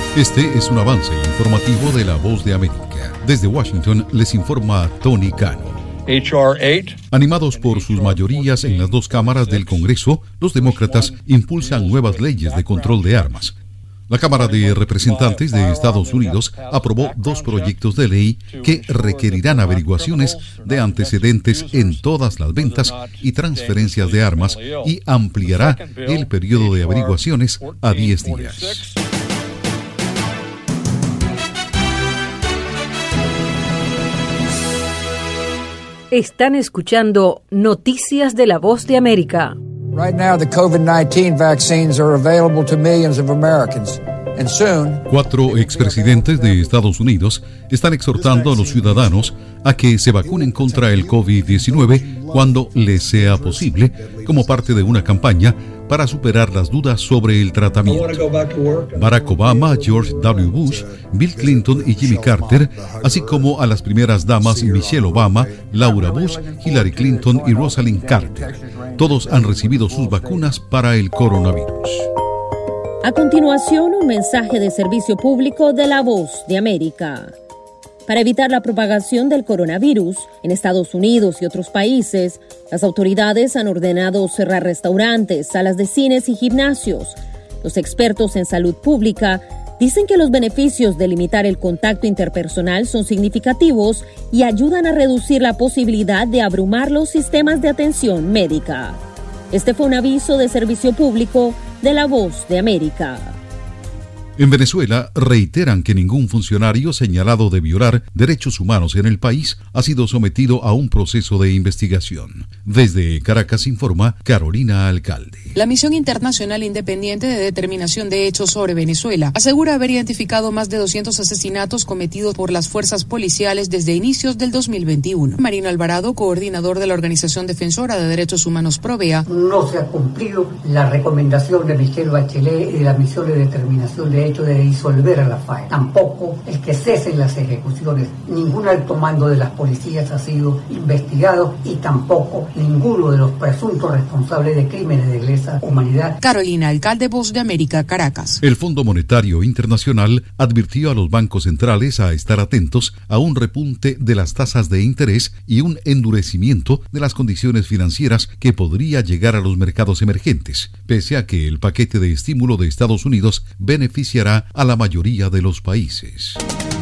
Este es un avance informativo de La Voz de América. Desde Washington les informa Tony Cano. Animados por sus mayorías en las dos cámaras del Congreso, los demócratas impulsan nuevas leyes de control de armas. La Cámara de Representantes de Estados Unidos aprobó dos proyectos de ley que requerirán averiguaciones de antecedentes en todas las ventas y transferencias de armas y ampliará el periodo de averiguaciones a 10 días. Están escuchando Noticias de La Voz de América. Right now, the COVID-19 vaccines are available to millions of Americans. And soon, 4 expresidentes de Estados Unidos están exhortando a los ciudadanos a que se vacunen contra el COVID-19 cuando les sea posible, como parte de una campaña para superar las dudas sobre el tratamiento. Barack Obama, George W. Bush, Bill Clinton y Jimmy Carter, así como a las primeras damas Michelle Obama, Laura Bush, Hillary Clinton y Rosalind Carter. Todos han recibido sus vacunas para el coronavirus. A continuación, un mensaje de servicio público de La Voz de América. Para evitar la propagación del coronavirus en Estados Unidos y otros países, las autoridades han ordenado cerrar restaurantes, salas de cines y gimnasios. Los expertos en salud pública dicen que los beneficios de limitar el contacto interpersonal son significativos y ayudan a reducir la posibilidad de abrumar los sistemas de atención médica. Este fue un aviso de servicio público de La Voz de América. En Venezuela reiteran que ningún funcionario señalado de violar derechos humanos en el país ha sido sometido a un proceso de investigación. Desde Caracas informa Carolina Alcalde. La Misión Internacional Independiente de Determinación de Hechos sobre Venezuela asegura haber identificado más de 200 asesinatos cometidos por las fuerzas policiales desde inicios del 2021. Marino Alvarado, coordinador de la Organización Defensora de Derechos Humanos Provea. No se ha cumplido la recomendación de Michelle Bachelet y de la Misión de Determinación de Hecho de disolver a la FARC. Tampoco el que cesen las ejecuciones. Ningún alto mando de las policías ha sido investigado y tampoco ninguno de los presuntos responsables de crímenes de lesa humanidad. Carolina Alcalde, Voz de América, Caracas. El Fondo Monetario Internacional advirtió a los bancos centrales a estar atentos a un repunte de las tasas de interés y un endurecimiento de las condiciones financieras que podría llegar a los mercados emergentes, pese a que el paquete de estímulo de Estados Unidos beneficiará a la mayoría de los países.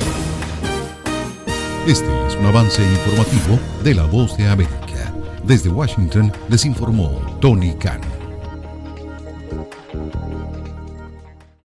Este es un avance informativo de La Voz de América. Desde Washington les informó Tony Cano.